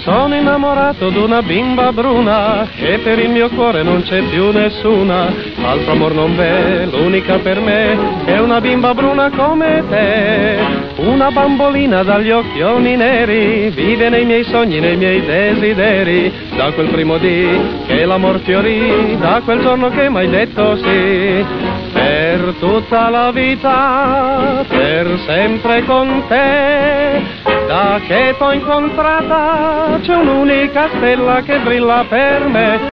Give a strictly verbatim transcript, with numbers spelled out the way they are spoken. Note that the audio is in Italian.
Sono innamorato d'una bimba bruna e per il mio cuore non c'è più nessuna. Altro amor non v'è, l'unica per me è una bimba bruna come te. Una bambolina dagli occhioni neri vive nei miei sogni, nei miei desideri. Da quel primo dì che l'amor fiorì, da quel giorno che m'hai detto sì. Per tutta la vita, per sempre con te. Da che t'ho incontrata c'è un'unica stella che brilla per me.